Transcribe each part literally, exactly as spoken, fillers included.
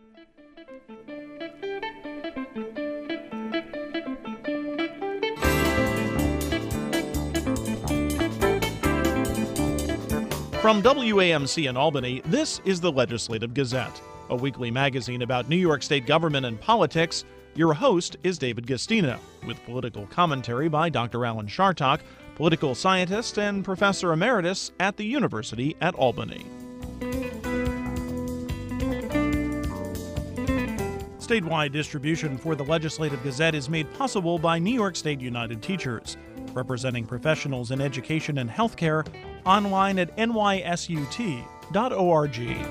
From W A M C in Albany, this is the Legislative Gazette, a weekly magazine about New York State government and politics. Your host is David Gastino, with political commentary by Doctor Alan Chartock, political scientist and professor emeritus at the University at Albany. Statewide distribution for the Legislative Gazette is made possible by New York State United Teachers, representing professionals in education and healthcare, online at N Y S U T dot org.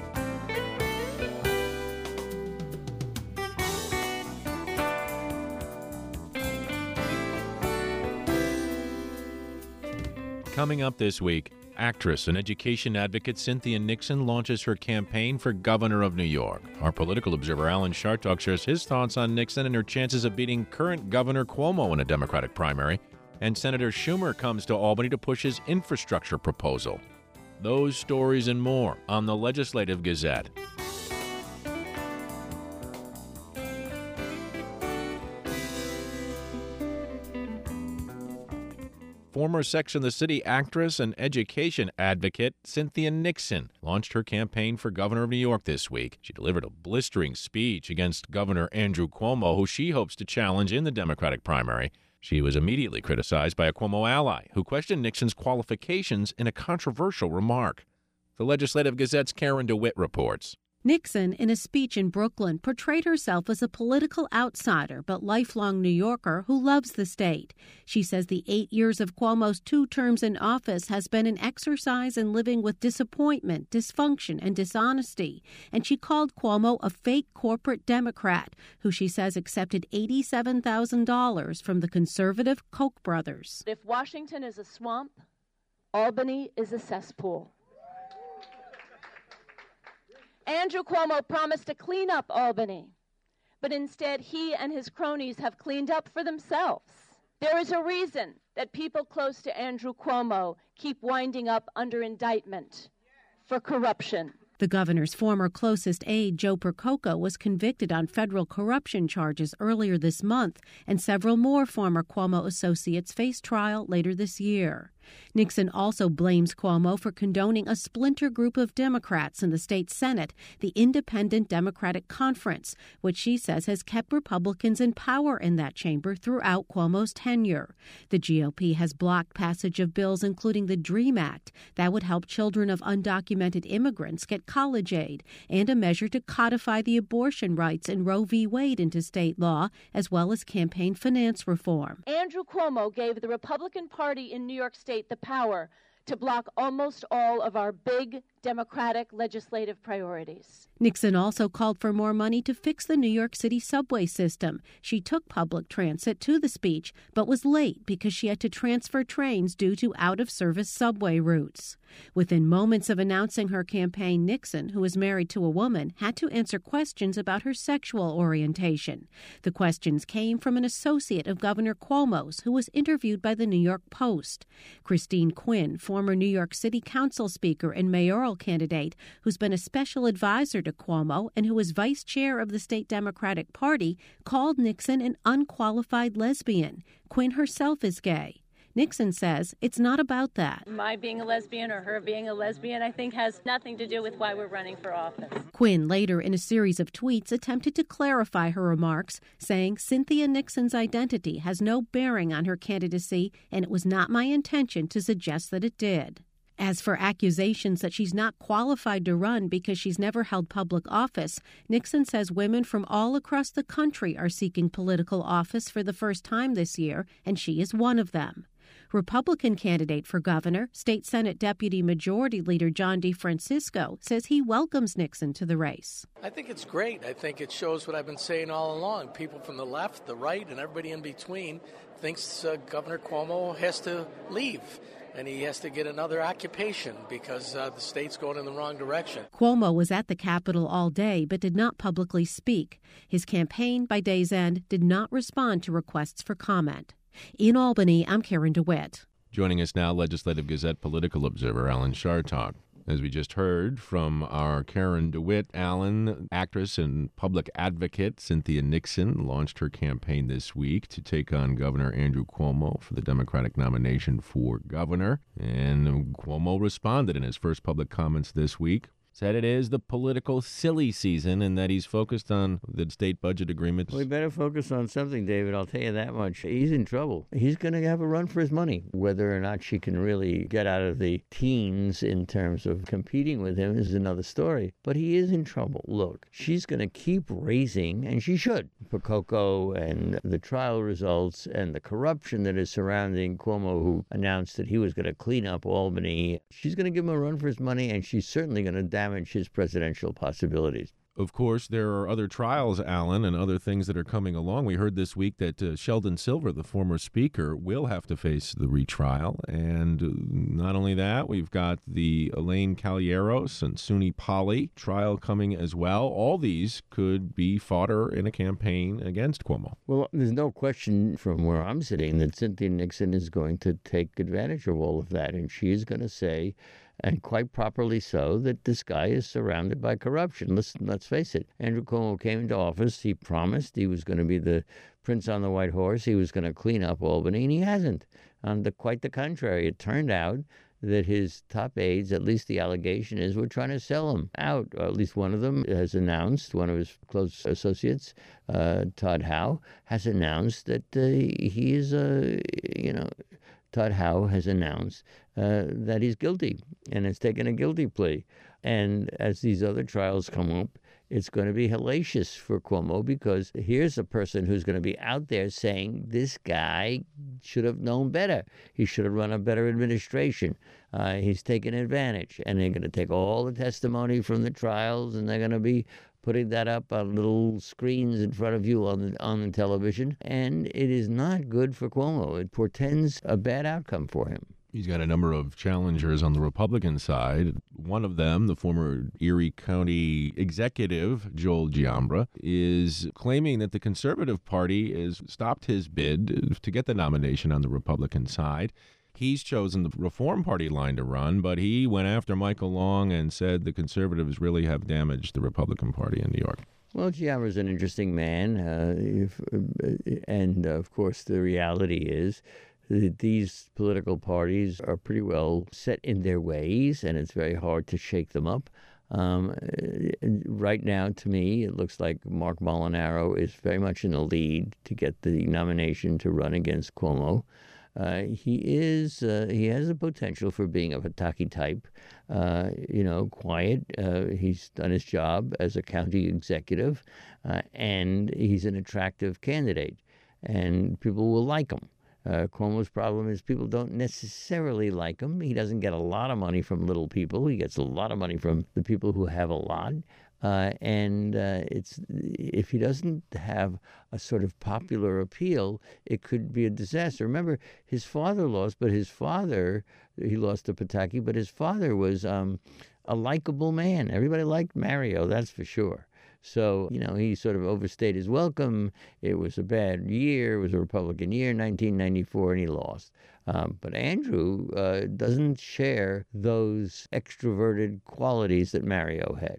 Coming up this week, actress and education advocate Cynthia Nixon launches her campaign for governor of New York. Our political observer Alan Chartock shares his thoughts on Nixon and her chances of beating current Governor Cuomo in a Democratic primary. And Senator Schumer comes to Albany to push his infrastructure proposal. Those stories and more on the Legislative Gazette. Former Sex and the City actress and education advocate Cynthia Nixon launched her campaign for governor of New York this week. She delivered a blistering speech against Governor Andrew Cuomo, who she hopes to challenge in the Democratic primary. She was immediately criticized by a Cuomo ally who questioned Nixon's qualifications in a controversial remark. The Legislative Gazette's Karen DeWitt reports. Nixon, in a speech in Brooklyn, portrayed herself as a political outsider but lifelong New Yorker who loves the state. She says the eight years of Cuomo's two terms in office has been an exercise in living with disappointment, dysfunction, and dishonesty. And she called Cuomo a fake corporate Democrat who she says accepted eighty-seven thousand dollars from the conservative Koch brothers. If Washington is a swamp, Albany is a cesspool. Andrew Cuomo promised to clean up Albany, but instead he and his cronies have cleaned up for themselves. There is a reason that people close to Andrew Cuomo keep winding up under indictment for corruption. The governor's former closest aide, Joe Percoco, was convicted on federal corruption charges earlier this month, and several more former Cuomo associates face trial later this year. Nixon also blames Cuomo for condoning a splinter group of Democrats in the state Senate, the Independent Democratic Conference, which she says has kept Republicans in power in that chamber throughout Cuomo's tenure. The G O P has blocked passage of bills including the DREAM Act that would help children of undocumented immigrants get college aid, and a measure to codify the abortion rights in Roe v. Wade into state law, as well as campaign finance reform. Andrew Cuomo gave the Republican Party in New York State the power to block almost all of our big Democratic legislative priorities. Nixon also called for more money to fix the New York City subway system. She took public transit to the speech, but was late because she had to transfer trains due to out-of-service subway routes. Within moments of announcing her campaign, Nixon, who is married to a woman, had to answer questions about her sexual orientation. The questions came from an associate of Governor Cuomo's who was interviewed by the New York Post. Christine Quinn, former New York City Council speaker and mayoral candidate who's been a special advisor to Cuomo and who is vice chair of the state Democratic Party, called Nixon an unqualified lesbian. Quinn herself is gay. Nixon says it's not about that. My being a lesbian or her being a lesbian, I think, has nothing to do with why we're running for office. Quinn later, in a series of tweets, attempted to clarify her remarks, saying Cynthia Nixon's identity has no bearing on her candidacy, and it was not my intention to suggest that it did. As for accusations that she's not qualified to run because she's never held public office, Nixon says women from all across the country are seeking political office for the first time this year, and she is one of them. Republican candidate for governor, State Senate Deputy Majority Leader John DeFrancisco, says he welcomes Nixon to the race. I think it's great. I think it shows what I've been saying all along. People from the left, the right, and everybody in between thinks uh, Governor Cuomo has to leave. And he has to get another occupation because uh, the state's going in the wrong direction. Cuomo was at the Capitol all day but did not publicly speak. His campaign, by day's end, did not respond to requests for comment. In Albany, I'm Karen DeWitt. Joining us now, Legislative Gazette political observer Alan Chartock. As we just heard from our Karen DeWitt, Allen, actress and public advocate Cynthia Nixon launched her campaign this week to take on Governor Andrew Cuomo for the Democratic nomination for governor. And Cuomo responded in his first public comments this week. Said it is the political silly season and that he's focused on the state budget agreement. We better focus on something, David. I'll tell you that much. He's in trouble. He's going to have a run for his money. Whether or not she can really get out of the teens in terms of competing with him is another story. But he is in trouble. Look, she's going to keep raising, and she should, for Coco and the trial results and the corruption that is surrounding Cuomo, who announced that he was going to clean up Albany. She's going to give him a run for his money, and she's certainly going to damage his presidential possibilities. Of course, there are other trials, Alan, and other things that are coming along. We heard this week that uh, Sheldon Silver, the former speaker, will have to face the retrial. And uh, not only that, we've got the Elaine Calleros and Suni Pali trial coming as well. All these could be fodder in a campaign against Cuomo. Well, there's no question from where I'm sitting that Cynthia Nixon is going to take advantage of all of that. And she is going to say, and quite properly so, that this guy is surrounded by corruption. Listen, let's face it. Andrew Cuomo came into office. He promised he was going to be the prince on the white horse. He was going to clean up Albany, and he hasn't. On the, quite the contrary. It turned out that his top aides, at least the allegation is, were trying to sell him out. Or at least one of them has announced, one of his close associates, uh, Todd Howe, has announced that uh, he is, uh, you know, Todd Howe has announced uh, that he's guilty and has taken a guilty plea. And as these other trials come up, it's going to be hellacious for Cuomo, because here's a person who's going to be out there saying this guy should have known better. He should have run a better administration. Uh, he's taken advantage. And they're going to take all the testimony from the trials, and they're going to be putting that up on little screens in front of you on the, on the television. And it is not good for Cuomo. It portends a bad outcome for him. He's got a number of challengers on the Republican side. One of them, the former Erie County executive, Joel Giambra, is claiming that the Conservative Party has stopped his bid to get the nomination on the Republican side. He's chosen the Reform Party line to run, but he went after Michael Long and said the Conservatives really have damaged the Republican Party in New York. Well, Giambra's an interesting man, uh, if, uh, and uh, of course the reality is that these political parties are pretty well set in their ways, and it's very hard to shake them up. Um, right now, to me, it looks like Mark Molinaro is very much in the lead to get the nomination to run against Cuomo. Uh, he is, uh, he has the potential for being a Pataki type, uh, you know, quiet. Uh, he's done his job as a county executive, uh, and he's an attractive candidate, and people will like him. Uh, Cuomo's problem is people don't necessarily like him. He doesn't get a lot of money from little people. He gets a lot of money from the people who have a lot. Uh, and uh, it's if he doesn't have a sort of popular appeal, it could be a disaster. Remember, his father lost, but his father, he lost to Pataki, but his father was um, a likable man. Everybody liked Mario, that's for sure. So, you know, he sort of overstayed his welcome. It was a bad year. It was a Republican year, nineteen ninety-four, and he lost. Um, but Andrew uh, doesn't share those extroverted qualities that Mario had.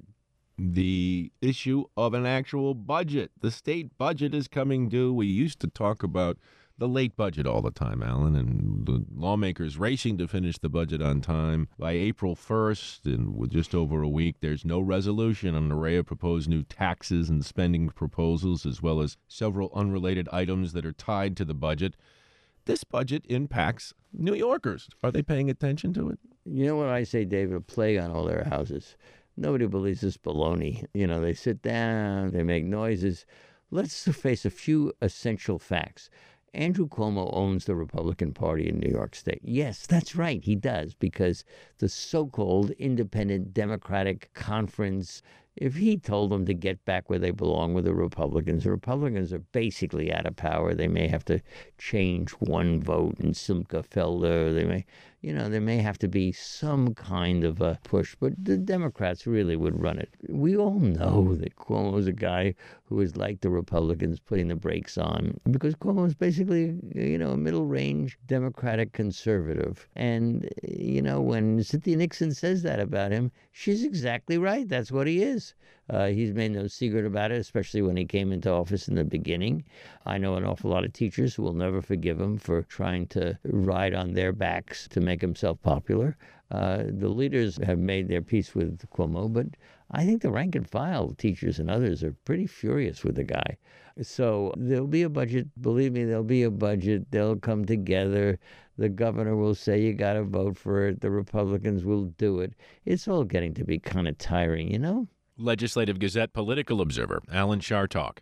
The issue of an actual budget. The state budget is coming due. We used to talk about the late budget all the time, Alan, and the lawmakers racing to finish the budget on time. By April first, and with just over a week, there's no resolution on an array of proposed new taxes and spending proposals, as well as several unrelated items that are tied to the budget. This budget impacts New Yorkers. Are they paying attention to it? You know what I say, David? A plague on all their houses. Nobody believes this baloney. You know, they sit down, they make noises. Let's face a few essential facts. Andrew Cuomo owns the Republican Party in New York State. Yes, that's right, he does, because the so-called Independent Democratic Conference, if he told them to get back where they belong with the Republicans, the Republicans are basically out of power. They may have to change one vote in Simca Felder. They may, you know, there may have to be some kind of a push, but the Democrats really would run it. We all know that Cuomo is a guy who is like the Republicans, putting the brakes on, because Cuomo is basically, you know, a middle-range Democratic conservative. And, you know, when Cynthia Nixon says that about him, she's exactly right. That's what he is. Uh, he's made no secret about it, especially when he came into office in the beginning. I know an awful lot of teachers who will never forgive him for trying to ride on their backs to make himself popular. Uh, the leaders have made their peace with Cuomo, but I think the rank and file teachers and others are pretty furious with the guy. So there'll be a budget. Believe me, there'll be a budget. They'll come together. The governor will say you got to vote for it. The Republicans will do it. It's all getting to be kind of tiring, you know? Legislative Gazette political observer Alan Chartock.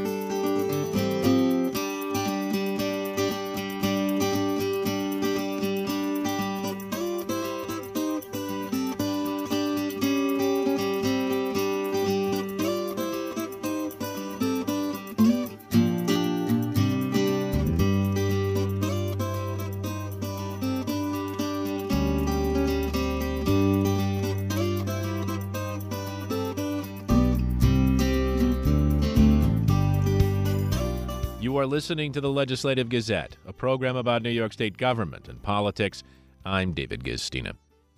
You are listening to the Legislative Gazette, a program about New York State government and politics. I'm David Gistina.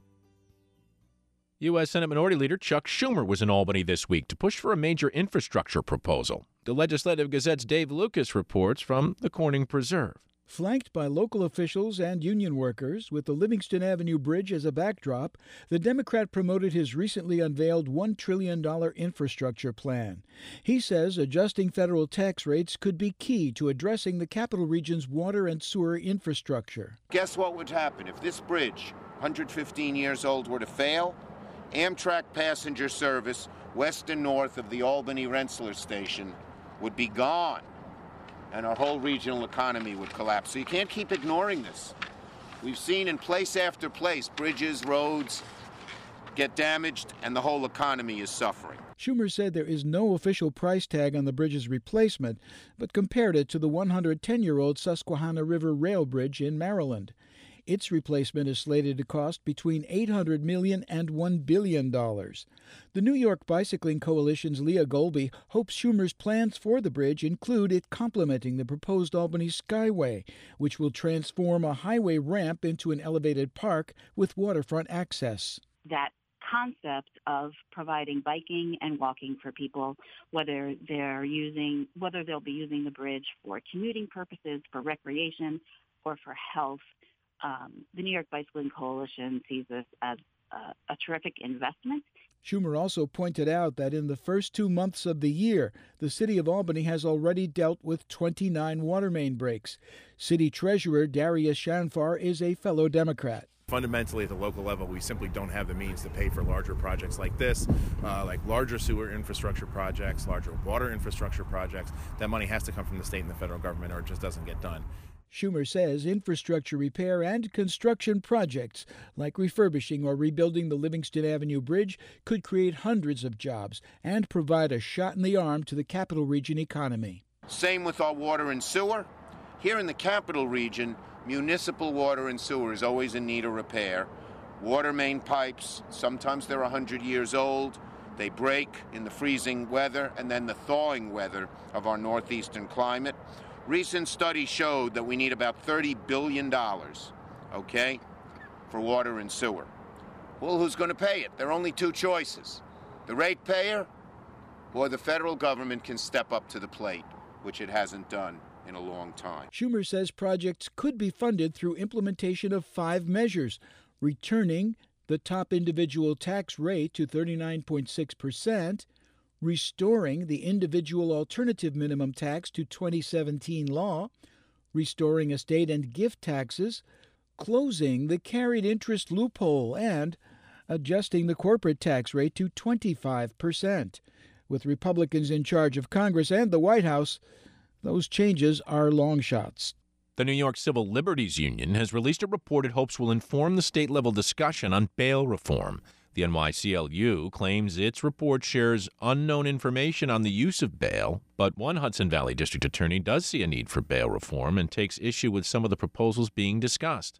U S. Senate Minority Leader Chuck Schumer was in Albany this week to push for a major infrastructure proposal. The Legislative Gazette's Dave Lucas reports from the Corning Preserve. Flanked by local officials and union workers, with the Livingston Avenue Bridge as a backdrop, the Democrat promoted his recently unveiled one trillion dollars infrastructure plan. He says adjusting federal tax rates could be key to addressing the Capital Region's water and sewer infrastructure. Guess what would happen if this bridge, one hundred fifteen years old, were to fail? Amtrak passenger service west and north of the Albany Rensselaer station would be gone, and our whole regional economy would collapse. So you can't keep ignoring this. We've seen in place after place, bridges, roads get damaged, and the whole economy is suffering. Schumer said there is no official price tag on the bridge's replacement, but compared it to the one hundred ten-year-old Susquehanna River Rail Bridge in Maryland. Its replacement is slated to cost between eight hundred million dollars and one billion dollars. The New York Bicycling Coalition's Leah Golby hopes Schumer's plans for the bridge include it complementing the proposed Albany Skyway, which will transform a highway ramp into an elevated park with waterfront access. That concept of providing biking and walking for people, whether they're using, whether they'll be using the bridge for commuting purposes, for recreation, or for health. Um, the New York Bicycling Coalition sees this as uh, a terrific investment. Schumer also pointed out that in the first two months of the year, the city of Albany has already dealt with twenty-nine water main breaks. City Treasurer Darius Shanfar is a fellow Democrat. Fundamentally, at the local level, we simply don't have the means to pay for larger projects like this, uh, like larger sewer infrastructure projects, larger water infrastructure projects. That money has to come from the state and the federal government, or it just doesn't get done. Schumer says infrastructure repair and construction projects, like refurbishing or rebuilding the Livingston Avenue Bridge, could create hundreds of jobs and provide a shot in the arm to the Capital Region economy. Same with our water and sewer. Here in the Capital Region, municipal water and sewer is always in need of repair. Water main pipes, sometimes they're one hundred years old. They break in the freezing weather and then the thawing weather of our northeastern climate. Recent studies showed that we need about thirty billion dollars, okay, for water and sewer. Well, who's going to pay it? There are only two choices. The ratepayer or the federal government can step up to the plate, which it hasn't done in a long time. Schumer says projects could be funded through implementation of five measures, returning the top individual tax rate to thirty-nine point six percent, restoring the individual alternative minimum tax to twenty seventeen law, restoring estate and gift taxes, closing the carried interest loophole, and adjusting the corporate tax rate to twenty-five percent. With Republicans in charge of Congress and the White House, those changes are long shots. The New York Civil Liberties Union has released a report it hopes will inform the state-level discussion on bail reform. The N Y C L U claims its report shares unknown information on the use of bail, but one Hudson Valley district attorney does see a need for bail reform and takes issue with some of the proposals being discussed.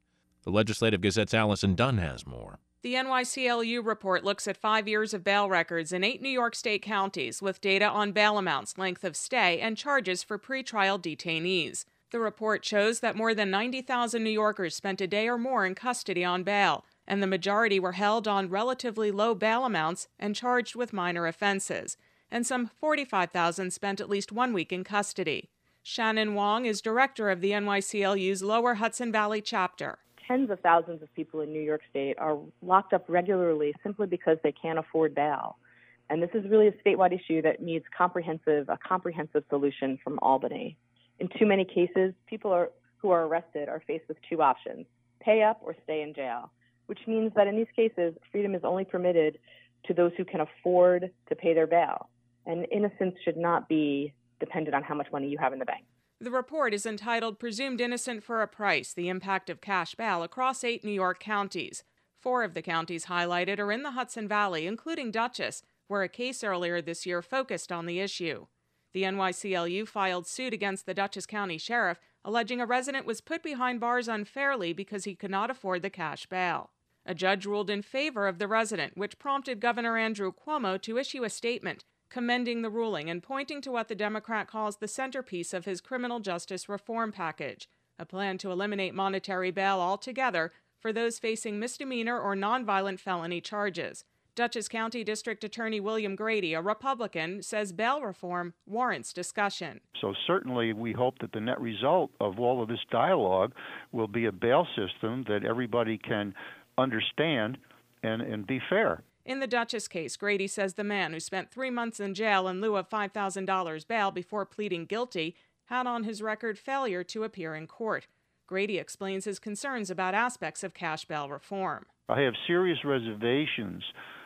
The Legislative Gazette's Allison Dunn has more. The N Y C L U report looks at five years of bail records in eight New York State counties with data on bail amounts, length of stay, and charges for pretrial detainees. The report shows that more than ninety thousand New Yorkers spent a day or more in custody on bail, and the majority were held on relatively low bail amounts and charged with minor offenses, and some forty-five thousand spent at least one week in custody. Shannon Wong is director of the N Y C L U's Lower Hudson Valley chapter. Tens of thousands of people in New York State are locked up regularly simply because they can't afford bail. And this is really a statewide issue that needs comprehensive, a comprehensive solution from Albany. In too many cases, people are, who are arrested are faced with two options, pay up or stay in jail, which means that in these cases, freedom is only permitted to those who can afford to pay their bail. And innocence should not be dependent on how much money you have in the bank. The report is entitled Presumed Innocent for a Price, the Impact of Cash Bail across eight New York counties. Four of the counties highlighted are in the Hudson Valley, including Dutchess, where a case earlier this year focused on the issue. The N Y C L U filed suit against the Dutchess County Sheriff, alleging a resident was put behind bars unfairly because he could not afford the cash bail. A judge ruled in favor of the resident, which prompted Governor Andrew Cuomo to issue a statement commending the ruling and pointing to what the Democrat calls the centerpiece of his criminal justice reform package, a plan to eliminate monetary bail altogether for those facing misdemeanor or nonviolent felony charges. Dutchess County District Attorney William Grady, a Republican, says bail reform warrants discussion. So certainly we hope that the net result of all of this dialogue will be a bail system that everybody can understand and, and be fair. In the Dutchess case, Grady says the man who spent three months in jail in lieu of five thousand dollars bail before pleading guilty had on his record failure to appear in court. Grady explains his concerns about aspects of cash bail reform. I have serious reservations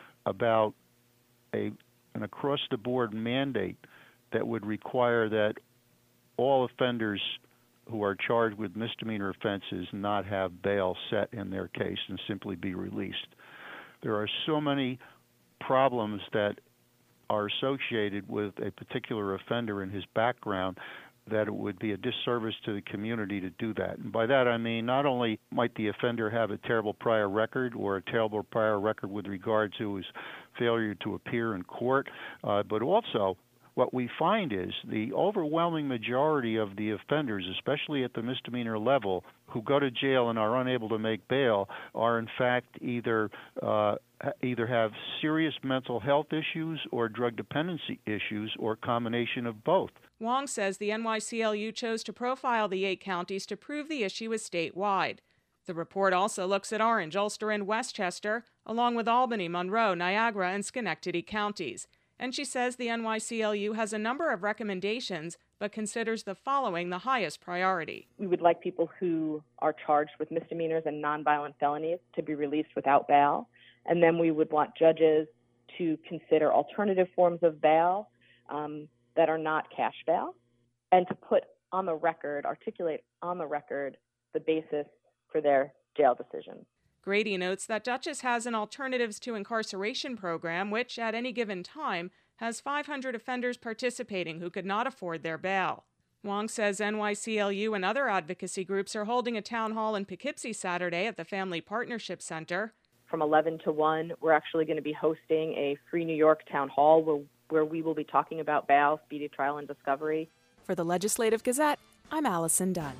about a, an across-the-board mandate that would require that all offenders who are charged with misdemeanor offenses not have bail set in their case and simply be released. There are so many problems that are associated with a particular offender and his background that it would be a disservice to the community to do that. And by that I mean not only might the offender have a terrible prior record or a terrible prior record with regard to his failure to appear in court, uh, but also what we find is the overwhelming majority of the offenders, especially at the misdemeanor level, who go to jail and are unable to make bail are in fact either uh, either have serious mental health issues or drug dependency issues or a combination of both. Wong says the N Y C L U chose to profile the eight counties to prove the issue is statewide. The report also looks at Orange, Ulster, and Westchester, along with Albany, Monroe, Niagara, and Schenectady counties. And she says the N Y C L U has a number of recommendations, but considers the following the highest priority. We would like people who are charged with misdemeanors and nonviolent felonies to be released without bail. And then we would want judges to consider alternative forms of bail um, that are not cash bail, and to put on the record, articulate on the record, the basis for their jail decisions. Grady notes that Dutchess has an Alternatives to Incarceration program, which at any given time has five hundred offenders participating who could not afford their bail. Wong says N Y C L U and other advocacy groups are holding a town hall in Poughkeepsie Saturday at the Family Partnership Center. From eleven to one, we're actually going to be hosting a free New York town hall where, where we will be talking about bail, speedy trial, and discovery. For the Legislative Gazette, I'm Allison Dunn.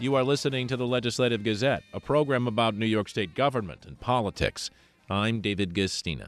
You are listening to the Legislative Gazette, a program about New York State government and politics. I'm David Gastina.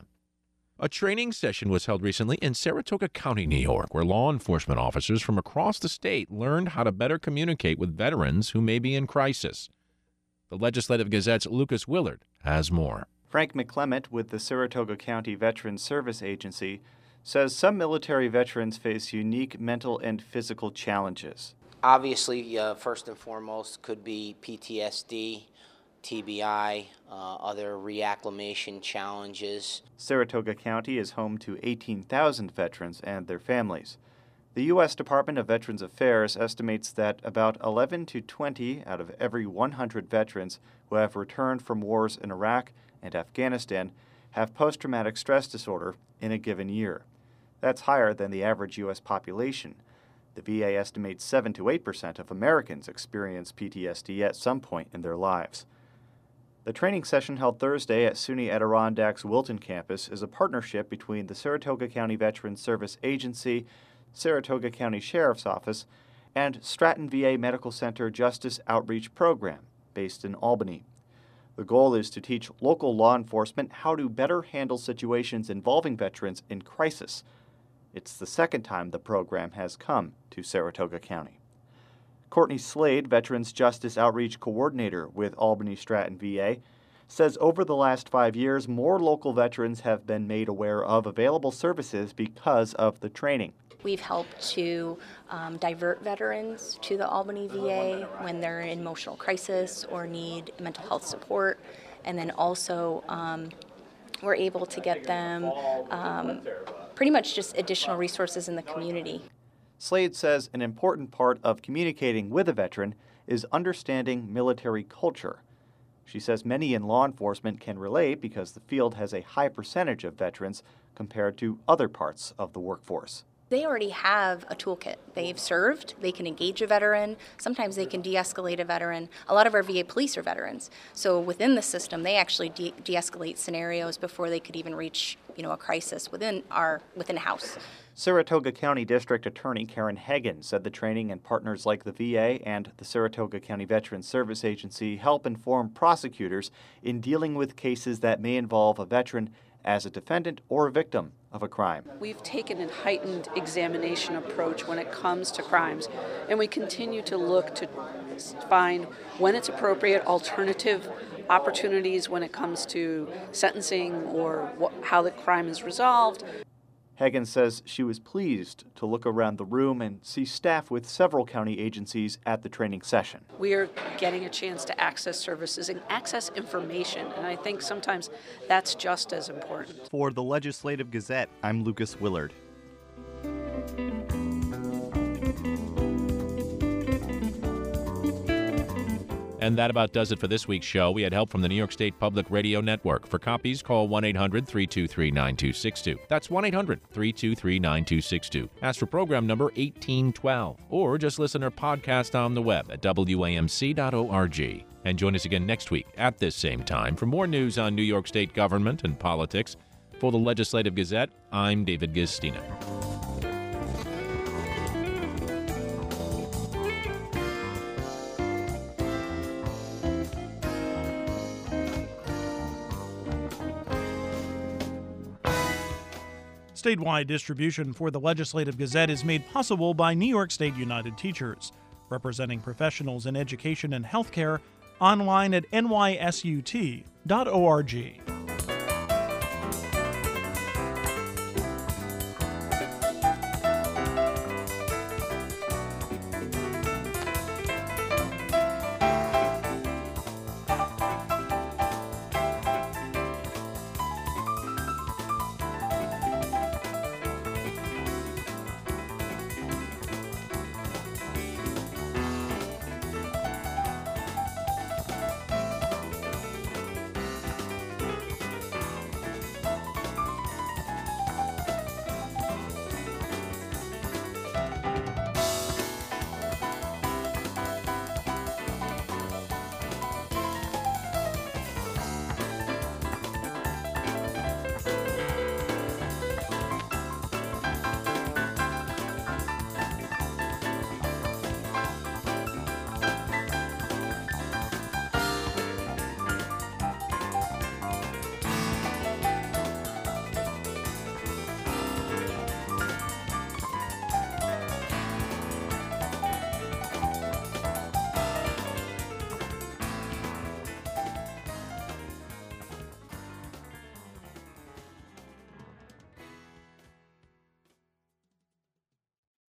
A training session was held recently in Saratoga County, New York, where law enforcement officers from across the state learned how to better communicate with veterans who may be in crisis. The Legislative Gazette's Lucas Willard has more. Frank McClement with the Saratoga County Veterans Service Agency says some military veterans face unique mental and physical challenges. Obviously, uh, first and foremost could be P T S D, T B I, uh, other reacclimation challenges. Saratoga County is home to eighteen thousand veterans and their families. The U S Department of Veterans Affairs estimates that about eleven to twenty out of every one hundred veterans who have returned from wars in Iraq and Afghanistan have post-traumatic stress disorder in a given year. That's higher than the average U S population. The V A estimates seven to eight percent of Americans experience P T S D at some point in their lives. The training session held Thursday at SUNY Adirondacks Wilton campus is a partnership between the Saratoga County Veterans Service Agency, Saratoga County Sheriff's Office, and Stratton V A Medical Center Justice Outreach Program, based in Albany. The goal is to teach local law enforcement how to better handle situations involving veterans in crisis. It's the second time the program has come to Saratoga County. Courtney Slade, Veterans Justice Outreach Coordinator with Albany Stratton V A, says over the last five years, more local veterans have been made aware of available services because of the training. We've helped to um, divert veterans to the Albany V A when they're in emotional crisis or need mental health support. And then also um, we're able to get them um, pretty much just additional resources in the community. Slade says an important part of communicating with a veteran is understanding military culture. She says many in law enforcement can relate because the field has a high percentage of veterans compared to other parts of the workforce. They already have a toolkit. They've served, they can engage a veteran, sometimes they can de-escalate a veteran. A lot of our V A police are veterans. So within the system, they actually de- de-escalate scenarios before they could even reach, you know, a crisis within our within a house. Saratoga County District Attorney Karen Hagan said the training and partners like the V A and the Saratoga County Veterans Service Agency help inform prosecutors in dealing with cases that may involve a veteran as a defendant or a victim of a crime. We've taken a heightened examination approach when it comes to crimes, and we continue to look to find, when it's appropriate, alternative opportunities when it comes to sentencing or wh- how the crime is resolved. Hagan says she was pleased to look around the room and see staff with several county agencies at the training session. We are getting a chance to access services and access information, and I think sometimes that's just as important. For the Legislative Gazette, I'm Lucas Willard. And that about does it for this week's show. We had help from the New York State Public Radio Network. For copies, call one eight hundred three two three nine two six two. That's one eight hundred three two three nine two six two. Ask for program number eighteen twelve. Or just listen or podcast on the web at W A M C dot org. And join us again next week at this same time for more news on New York State government and politics. For the Legislative Gazette, I'm David Gastina. Statewide distribution for the Legislative Gazette is made possible by New York State United Teachers, representing professionals in education and healthcare, online at N Y S U T dot org.